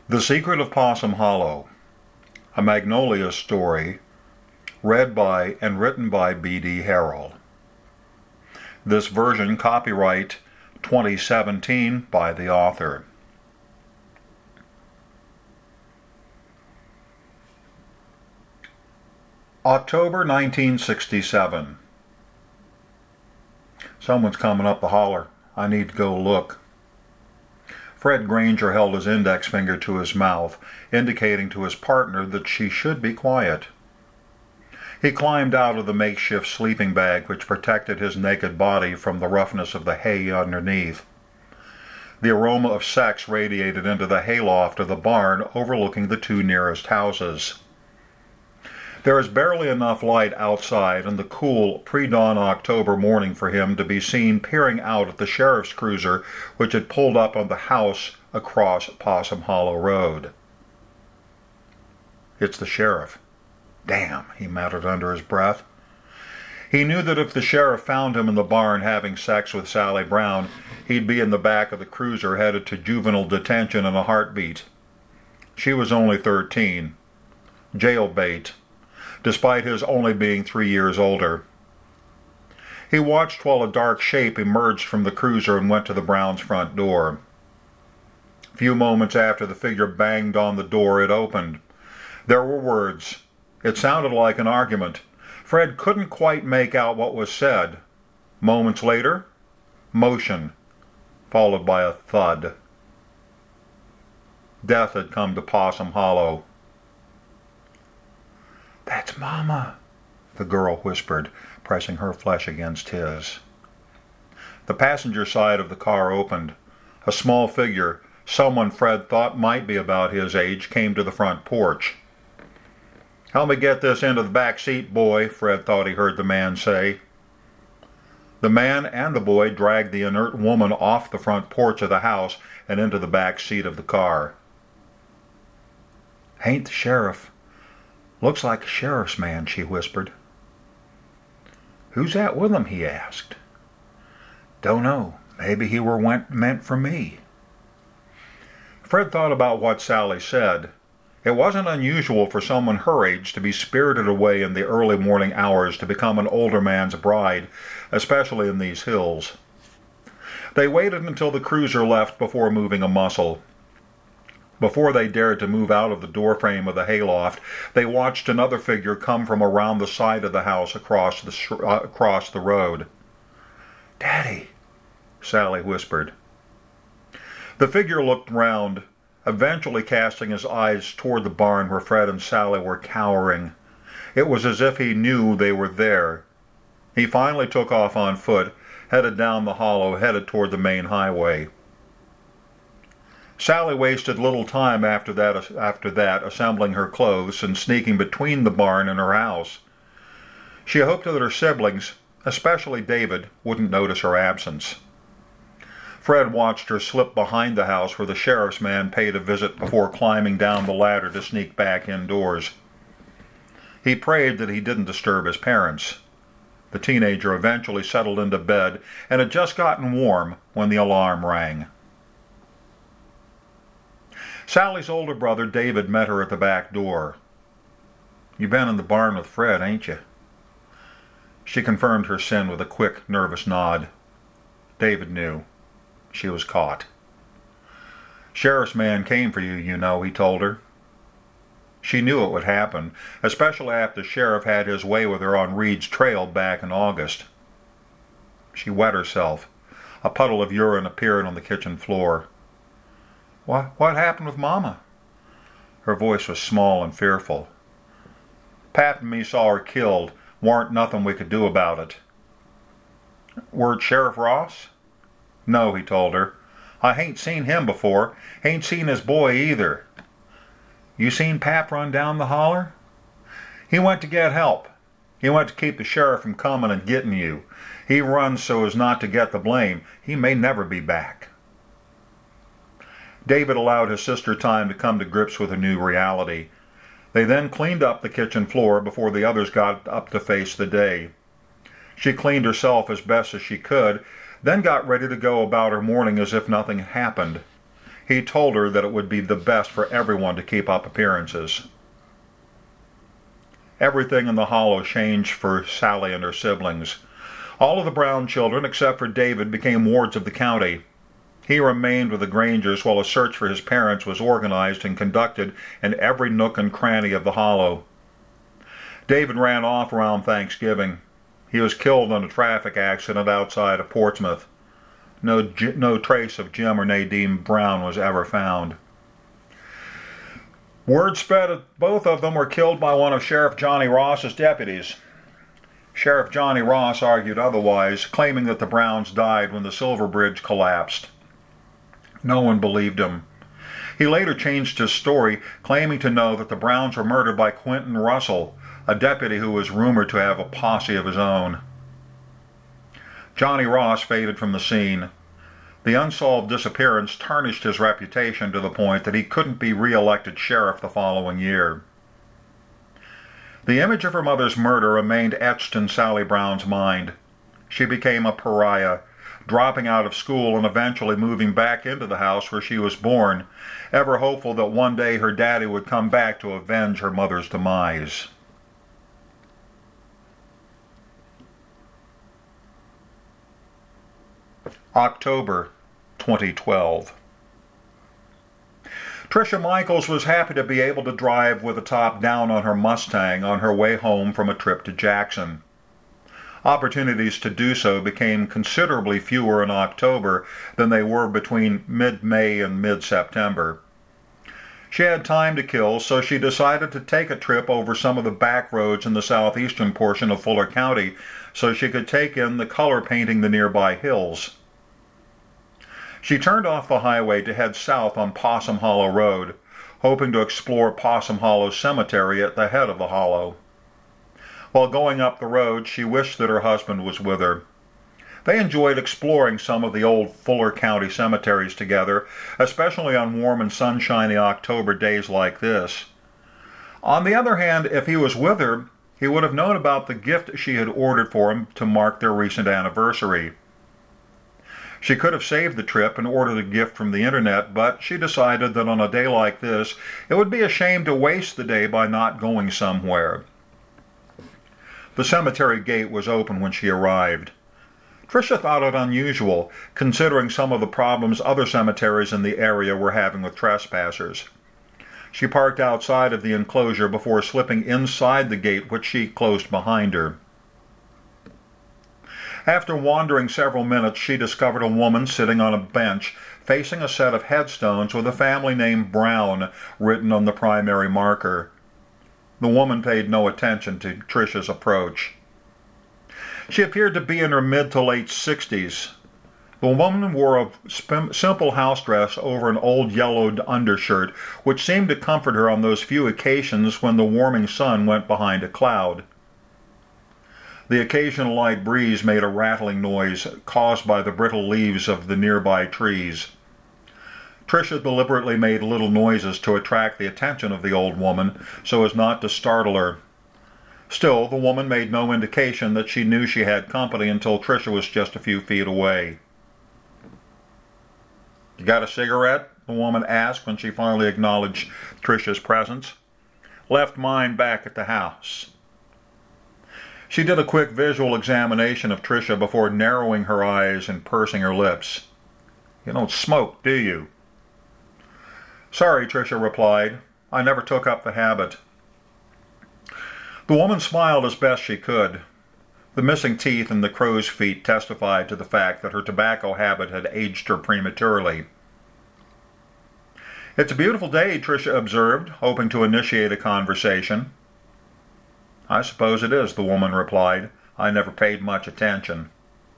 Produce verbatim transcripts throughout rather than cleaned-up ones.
The Secret of Possum Hollow, a Magnolia story, read by and written by B D Harrell. This version copyright twenty seventeen by the author. October nineteen sixty-seven. Someone's coming up the holler. I need to go look. Fred Granger held his index finger to his mouth, indicating to his partner that she should be quiet. He climbed out of the makeshift sleeping bag which protected his naked body from the roughness of the hay underneath. The aroma of sex radiated into the hayloft of the barn overlooking the two nearest houses. There is barely enough light outside in the cool, pre-dawn October morning for him to be seen peering out at the sheriff's cruiser which had pulled up on the house across Possum Hollow Road. It's the sheriff. Damn, he muttered under his breath. He knew that if the sheriff found him in the barn having sex with Sally Brown, he'd be in the back of the cruiser headed to juvenile detention in a heartbeat. She was only thirteen. Jail bait, despite his only being three years older. He watched while a dark shape emerged from the cruiser and went to the Browns' front door. A few moments after the figure banged on the door, it opened. There were words. It sounded like an argument. Fred couldn't quite make out what was said. Moments later, motion, followed by a thud. Death had come to Possum Hollow. "That's Mama," the girl whispered, pressing her flesh against his. The passenger side of the car opened. A small figure, someone Fred thought might be about his age, came to the front porch. "Help me get this into the back seat, boy," Fred thought he heard the man say. The man and the boy dragged the inert woman off the front porch of the house and into the back seat of the car. "Ain't the sheriff. Looks like a sheriff's man," she whispered. "Who's that with him?" he asked. "Don't know. Maybe he were went, meant for me." Fred thought about what Sally said. It wasn't unusual for someone her age to be spirited away in the early morning hours to become an older man's bride, especially in these hills. They waited until the cruiser left before moving a muscle. Before they dared to move out of the doorframe of the hayloft, they watched another figure come from around the side of the house across the, sh- uh, across the road. "Daddy," Sally whispered. The figure looked round, eventually casting his eyes toward the barn where Fred and Sally were cowering. It was as if he knew they were there. He finally took off on foot, headed down the hollow, headed toward the main highway. Sally wasted little time after that, after that assembling her clothes and sneaking between the barn and her house. She hoped that her siblings, especially David, wouldn't notice her absence. Fred watched her slip behind the house where the sheriff's man paid a visit before climbing down the ladder to sneak back indoors. He prayed that he didn't disturb his parents. The teenager eventually settled into bed and had just gotten warm when the alarm rang. Sally's older brother, David, met her at the back door. "You been in the barn with Fred, ain't you?" She confirmed her sin with a quick, nervous nod. David knew. She was caught. "Sheriff's man came for you, you know," he told her. She knew it would happen, especially after the sheriff had his way with her on Reed's Trail back in August. She wet herself. A puddle of urine appeared on the kitchen floor. What, what happened with Mama?" Her voice was small and fearful. "Pat and me saw her killed. Warn't nothing we could do about it." "Were it Sheriff Ross?" "No," he told her. "I hain't seen him before. Hain't seen his boy either." "You seen Pap run down the holler?" "He went to get help. He went to keep the sheriff from coming and getting you. He runs so as not to get the blame. He may never be back." David allowed his sister time to come to grips with a new reality. They then cleaned up the kitchen floor before the others got up to face the day. She cleaned herself as best as she could, then got ready to go about her morning as if nothing happened. He told her that it would be the best for everyone to keep up appearances. Everything in the hollow changed for Sally and her siblings. All of the Brown children, except for David, became wards of the county. He remained with the Grangers while a search for his parents was organized and conducted in every nook and cranny of the hollow. David ran off around Thanksgiving. He was killed in a traffic accident outside of Portsmouth. No, no trace of Jim or Nadine Brown was ever found. Word spread that both of them were killed by one of Sheriff Johnny Ross's deputies. Sheriff Johnny Ross argued otherwise, claiming that the Browns died when the Silver Bridge collapsed. No one believed him. He later changed his story, claiming to know that the Browns were murdered by Quentin Russell, a deputy who was rumored to have a posse of his own. Johnny Ross faded from the scene. The unsolved disappearance tarnished his reputation to the point that he couldn't be re-elected sheriff the following year. The image of her mother's murder remained etched in Sally Brown's mind. She became a pariah, dropping out of school and eventually moving back into the house where she was born, ever hopeful that one day her daddy would come back to avenge her mother's demise. October twenty twelve. Tricia Michaels was happy to be able to drive with the top down on her Mustang on her way home from a trip to Jackson. Opportunities to do so became considerably fewer in October than they were between mid-May and mid-September. She had time to kill, so she decided to take a trip over some of the back roads in the southeastern portion of Fuller County so she could take in the color painting the nearby hills. She turned off the highway to head south on Possum Hollow Road, hoping to explore Possum Hollow Cemetery at the head of the hollow. While going up the road, she wished that her husband was with her. They enjoyed exploring some of the old Fuller County cemeteries together, especially on warm and sunshiny October days like this. On the other hand, if he was with her, he would have known about the gift she had ordered for him to mark their recent anniversary. She could have saved the trip and ordered a gift from the internet, but she decided that on a day like this, it would be a shame to waste the day by not going somewhere. The cemetery gate was open when she arrived. Tricia thought it unusual, considering some of the problems other cemeteries in the area were having with trespassers. She parked outside of the enclosure before slipping inside the gate, which she closed behind her. After wandering several minutes, she discovered a woman sitting on a bench facing a set of headstones with a family name Brown written on the primary marker. The woman paid no attention to Tricia's approach. She appeared to be in her mid to late sixties. The woman wore a simple house dress over an old yellowed undershirt, which seemed to comfort her on those few occasions when the warming sun went behind a cloud. The occasional light breeze made a rattling noise caused by the brittle leaves of the nearby trees. Tricia deliberately made little noises to attract the attention of the old woman so as not to startle her. Still, the woman made no indication that she knew she had company until Tricia was just a few feet away. "You got a cigarette?" the woman asked when she finally acknowledged Tricia's presence. "Left mine back at the house." She did a quick visual examination of Tricia before narrowing her eyes and pursing her lips. "You don't smoke, do you?" "Sorry," Tricia replied. "I never took up the habit." The woman smiled as best she could. The missing teeth and the crow's feet testified to the fact that her tobacco habit had aged her prematurely. "It's a beautiful day," Tricia observed, hoping to initiate a conversation. "I suppose it is," the woman replied. "I never paid much attention."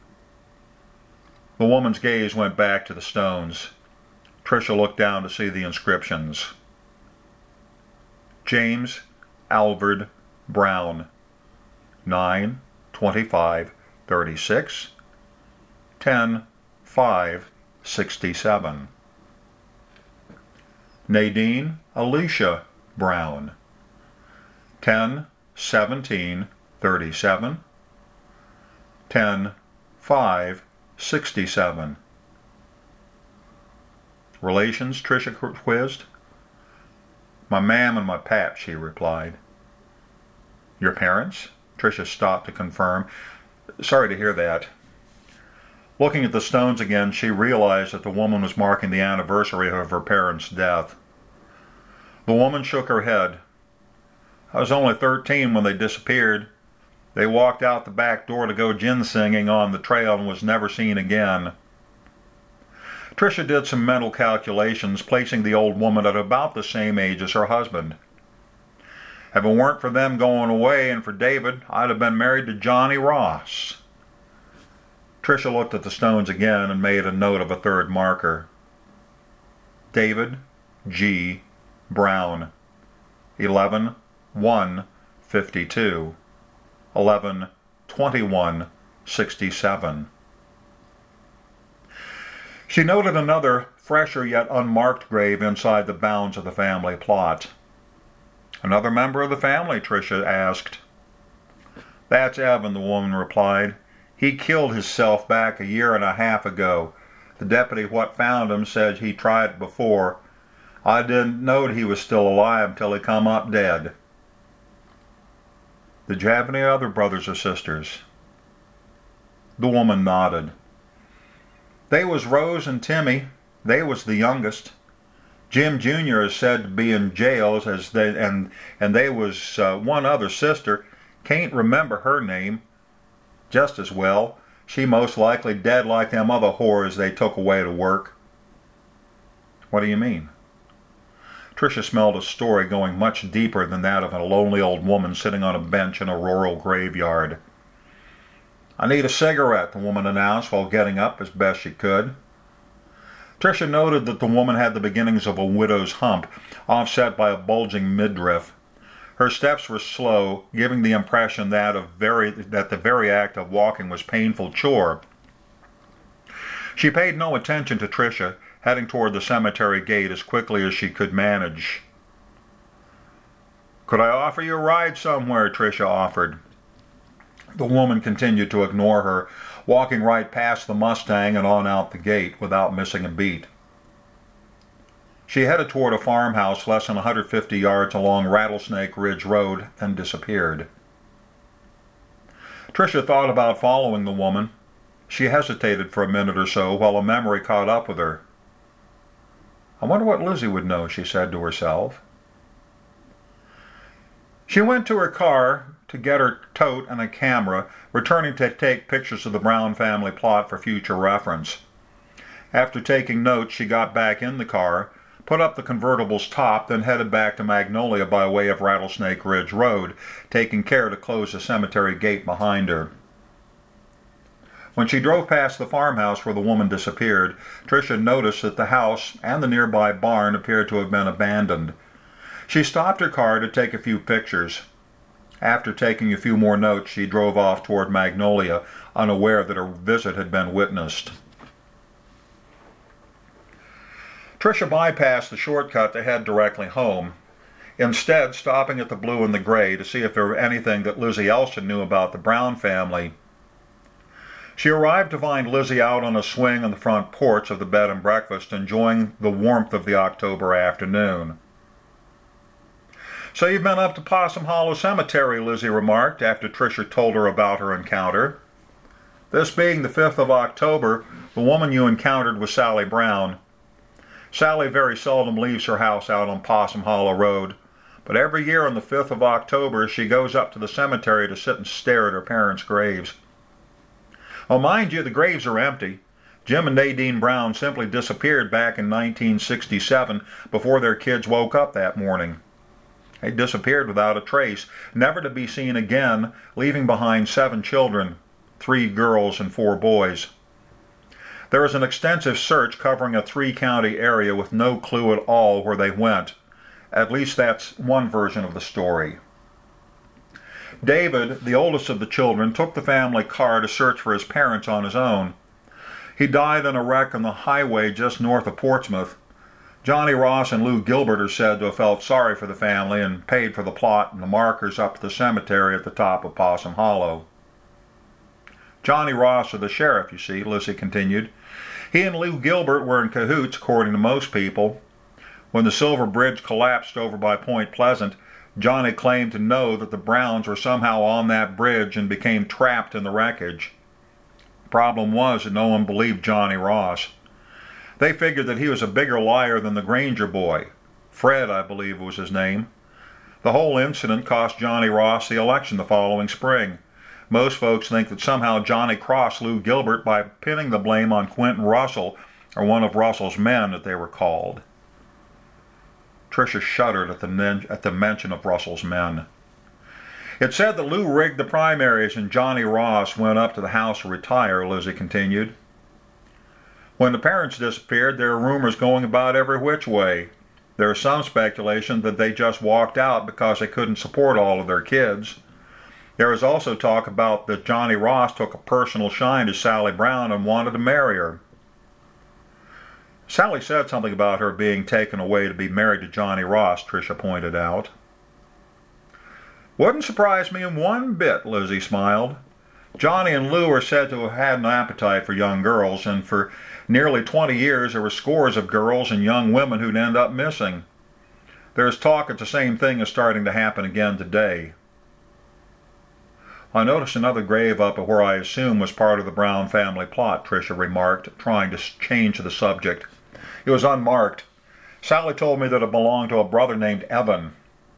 The woman's gaze went back to the stones. Tricia looked down to see the inscriptions. James Alvord Brown, nine twenty-five thirty-six, ten five sixty-seven. Nadine Alicia Brown, ten seventeen thirty-seven, ten five sixty-seven. Relations? Tricia quizzed. My mam and my pap, she replied. Your parents? Tricia stopped to confirm. Sorry to hear that. Looking at the stones again, she realized that the woman was marking the anniversary of her parents' death. The woman shook her head. I was only thirteen when they disappeared. They walked out the back door to go ginsenging on the trail and was never seen again. Tricia did some mental calculations, placing the old woman at about the same age as her husband. If it weren't for them going away and for David, I'd have been married to Johnny Ross. Tricia looked at the stones again and made a note of a third marker. David G. Brown, eleven one fifty-two, eleven twenty-one sixty-seven. She noted another, fresher yet unmarked grave inside the bounds of the family plot. Another member of the family, Tricia asked. That's Evan, the woman replied. He killed himself back a year and a half ago. The deputy what found him said he tried it before. I didn't know he was still alive till he come up dead. Did you have any other brothers or sisters? The woman nodded. They was Rose and Timmy. They was the youngest. Jim Junior is said to be in jails, as they and and they was uh, one other sister. Can't remember her name. Just as well. She most likely dead like them other whores they took away to work. What do you mean? Tricia smelled a story going much deeper than that of a lonely old woman sitting on a bench in a rural graveyard. I need a cigarette, the woman announced while getting up as best she could. Tricia noted that the woman had the beginnings of a widow's hump, offset by a bulging midriff. Her steps were slow, giving the impression that, of very, that the very act of walking was a painful chore. She paid no attention to Tricia, heading toward the cemetery gate as quickly as she could manage. Could I offer you a ride somewhere? Tricia offered. The woman continued to ignore her, walking right past the Mustang and on out the gate without missing a beat. She headed toward a farmhouse less than one hundred fifty yards along Rattlesnake Ridge Road, then disappeared. Tricia thought about following the woman. She hesitated for a minute or so while a memory caught up with her. I wonder what Lizzie would know, she said to herself. She went to her car to get her tote and a camera, returning to take pictures of the Brown family plot for future reference. After taking notes, she got back in the car, put up the convertible's top, then headed back to Magnolia by way of Rattlesnake Ridge Road, taking care to close the cemetery gate behind her. When she drove past the farmhouse where the woman disappeared, Tricia noticed that the house and the nearby barn appeared to have been abandoned. She stopped her car to take a few pictures. After taking a few more notes, she drove off toward Magnolia, unaware that her visit had been witnessed. Tricia bypassed the shortcut to head directly home, instead stopping at the Blue and the Gray to see if there were anything that Lizzie Elston knew about the Brown family. She arrived to find Lizzie out on a swing on the front porch of the bed and breakfast, enjoying the warmth of the October afternoon. So you've been up to Possum Hollow Cemetery, Lizzie remarked after Tricia told her about her encounter. This being the fifth of October, the woman you encountered was Sally Brown. Sally very seldom leaves her house out on Possum Hollow Road, but every year on the fifth of October she goes up to the cemetery to sit and stare at her parents' graves. Well, mind you, the graves are empty. Jim and Nadine Brown simply disappeared back in nineteen sixty-seven before their kids woke up that morning. They disappeared without a trace, never to be seen again, leaving behind seven children, three girls and four boys. There is an extensive search covering a three-county area with no clue at all where they went. At least that's one version of the story. David, the oldest of the children, took the family car to search for his parents on his own. He died in a wreck on the highway just north of Portsmouth. Johnny Ross and Lou Gilbert are said to have felt sorry for the family and paid for the plot and the markers up to the cemetery at the top of Possum Hollow. Johnny Ross, or the sheriff, you see, Lizzie continued. He and Lou Gilbert were in cahoots, according to most people. When the Silver Bridge collapsed over by Point Pleasant, Johnny claimed to know that the Browns were somehow on that bridge and became trapped in the wreckage. The problem was that no one believed Johnny Ross. They figured that he was a bigger liar than the Granger boy. Fred, I believe, was his name. The whole incident cost Johnny Ross the election the following spring. Most folks think that somehow Johnny crossed Lou Gilbert by pinning the blame on Quentin Russell, or one of Russell's men, that they were called. Tricia shuddered at the, men- at the mention of Russell's men. It said that Lou rigged the primaries and Johnny Ross went up to the house to retire, Lizzie continued. When the parents disappeared, there were rumors going about every which way. There is some speculation that they just walked out because they couldn't support all of their kids. There was also talk about that Johnny Ross took a personal shine to Sally Brown and wanted to marry her. Sally said something about her being taken away to be married to Johnny Ross, Tricia pointed out. Wouldn't surprise me in one bit, Lizzie smiled. Johnny and Lou are said to have had an appetite for young girls, and for nearly twenty years there were scores of girls and young women who'd end up missing. There's talk that the same thing is starting to happen again today. I noticed another grave up at where I assume was part of the Brown family plot, Tricia remarked, trying to change the subject. It was unmarked. Sally told me that it belonged to a brother named Evan.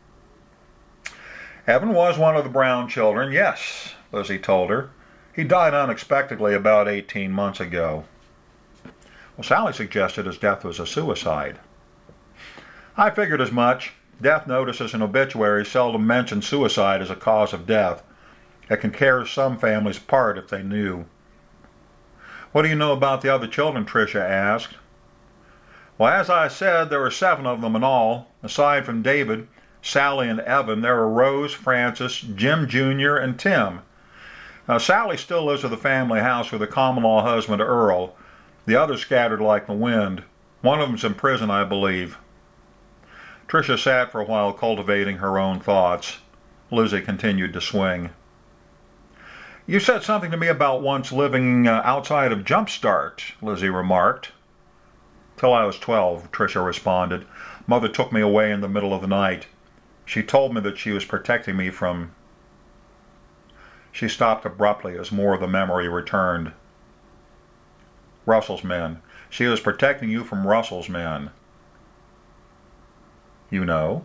Evan was one of the Brown children, yes, Lizzie told her. He died unexpectedly about eighteen months ago. Well, Sally suggested his death was a suicide. I figured as much. Death notices and obituaries seldom mention suicide as a cause of death. It can tear some families apart if they knew. What do you know about the other children? Tricia asked. Well, as I said, there were seven of them in all. Aside from David, Sally, and Evan, there were Rose, Francis, Jim Junior, and Tim. Now, Sally still lives at the family house with her common-law husband, Earl. The others scattered like the wind. One of them's in prison, I believe. Tricia sat for a while cultivating her own thoughts. Lizzie continued to swing. You said something to me about once living uh, outside of Jumpstart, Lizzie remarked. Till I was twelve, Tricia responded. Mother took me away in the middle of the night. She told me that she was protecting me from... She stopped abruptly as more of the memory returned. Russell's men. She was protecting you from Russell's men. You know?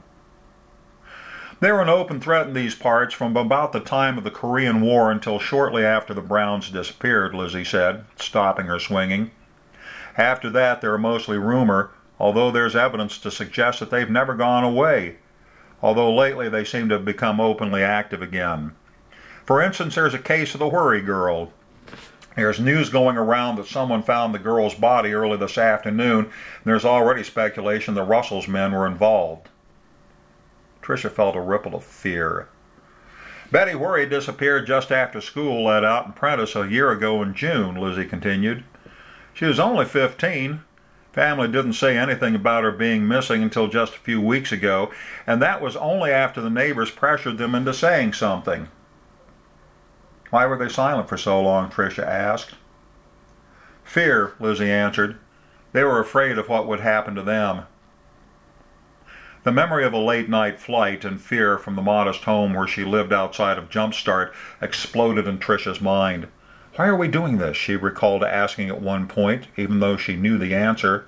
They were an open threat in these parts from about the time of the Korean War until shortly after the Browns disappeared, Lizzie said, stopping her swinging. After that, they were mostly rumor, although there's evidence to suggest that they've never gone away, although lately they seem to have become openly active again. For instance, there's a case of the Worry Girl. There's news going around that someone found the girl's body early this afternoon, and there's already speculation that Russell's men were involved. Tricia felt a ripple of fear. Betty Worry disappeared just after school let out in Prentice a year ago in June, Lizzie continued. She was only fifteen. Family didn't say anything about her being missing until just a few weeks ago, and that was only after the neighbors pressured them into saying something. Why were they silent for so long? Tricia asked. Fear, Lizzie answered. They were afraid of what would happen to them. The memory of a late-night flight and fear from the modest home where she lived outside of Jumpstart exploded in Tricia's mind. Why are we doing this? She recalled asking at one point, even though she knew the answer.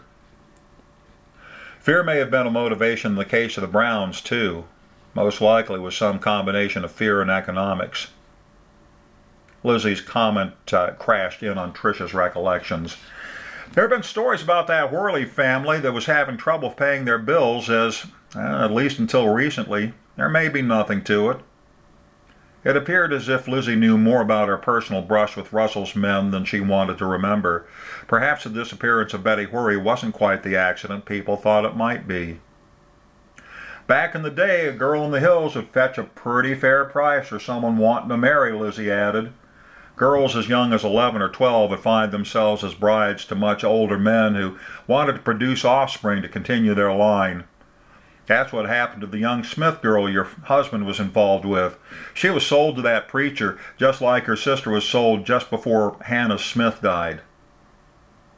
Fear may have been a motivation in the case of the Browns, too. Most likely was some combination of fear and economics. Lizzie's comment uh, crashed in on Tricia's recollections. There have been stories about that Worley family that was having trouble paying their bills as, uh, at least until recently, there may be nothing to it. It appeared as if Lizzie knew more about her personal brush with Russell's men than she wanted to remember. Perhaps the disappearance of Betty Worry wasn't quite the accident people thought it might be. Back in the day, a girl in the hills would fetch a pretty fair price for someone wanting to marry, Lizzie added. Girls as young as eleven or twelve would find themselves as brides to much older men who wanted to produce offspring to continue their line. That's what happened to the young Smith girl your husband was involved with. She was sold to that preacher, just like her sister was sold just before Hannah Smith died.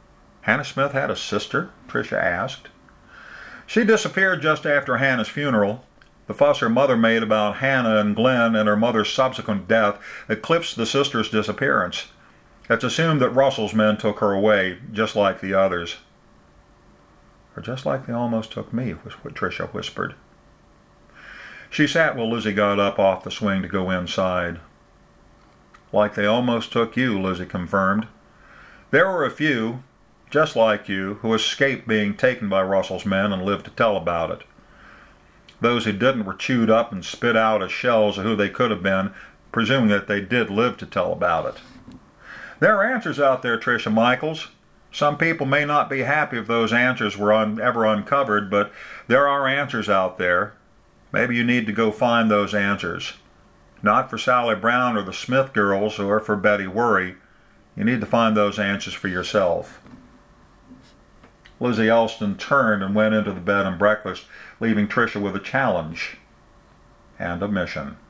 Hannah Smith had a sister? Tricia asked. She disappeared just after Hannah's funeral. The fuss her mother made about Hannah and Glenn and her mother's subsequent death eclipsed the sister's disappearance. It's assumed that Russell's men took her away, just like the others. Or just like they almost took me, was what Tricia whispered. She sat while Lizzie got up off the swing to go inside. Like they almost took you, Lizzie confirmed. There were a few, just like you, who escaped being taken by Russell's men and lived to tell about it. Those who didn't were chewed up and spit out as shells of who they could have been, presuming that they did live to tell about it. There are answers out there, Tricia Michaels. Some people may not be happy if those answers were un- ever uncovered, but there are answers out there. Maybe you need to go find those answers. Not for Sally Brown or the Smith girls or for Betty Worry. You need to find those answers for yourself. Lizzie Elston turned and went into the bed and breakfast, leaving Tricia with a challenge and a mission.